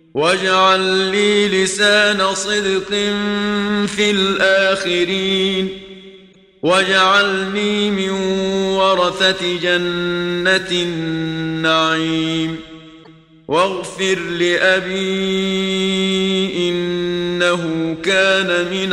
واجعل لي لسان صدق في الآخرين واجعلني من ورثة جنة النعيم واغفر لأبي إنه كان من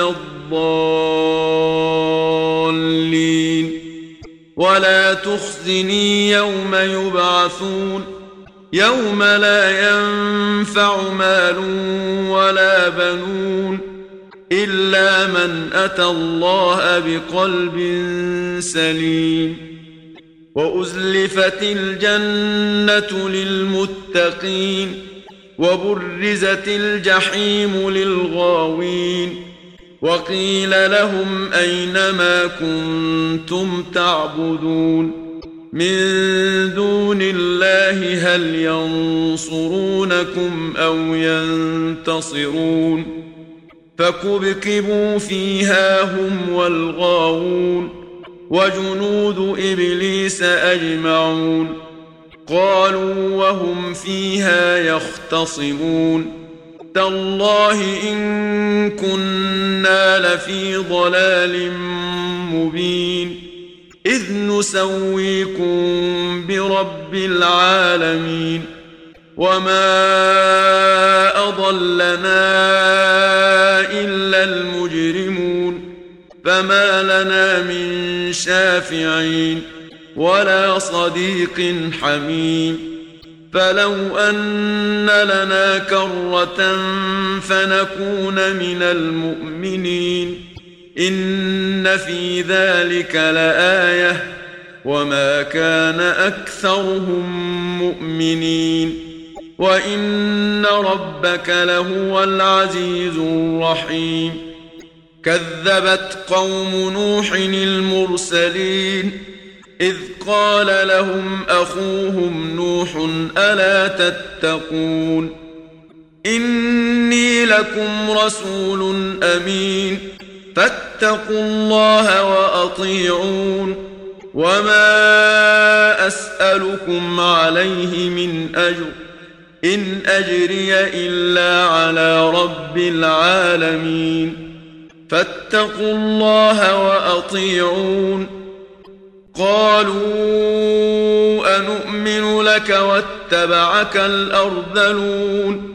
الضالين ولا تخزني يوم يبعثون يوم لا ينفع مال ولا بنون إلا من أتى الله بقلب سليم وأزلفت الجنة للمتقين وبرزت الجحيم للغاوين وقيل لهم أين ما كنتم تعبدون من دون الله هل ينصرونكم أو ينتصرون فكبكبوا فيها هم والغاوون وجنود إبليس أجمعون قالوا وهم فيها يختصمون تالله إن كنا لفي ضلال مبين إذ نسويكم برب العالمين وما أضلنا إلا المجرمون فما لنا من شافعين ولا صديق حميم فلو أن لنا كرة فنكون من المؤمنين إن في ذلك لآية وما كان أكثرهم مؤمنين وإن ربك لهو العزيز الرحيم كذبت قوم نوح المرسلين إذ قال لهم أخوهم نوح ألا تتقون إني لكم رسول أمين فاتقوا الله وأطيعون وما أسألكم عليه من أجر إن أجري إلا على رب العالمين فاتقوا الله وأطيعون قالوا أنؤمن لك واتبعك الأرذلون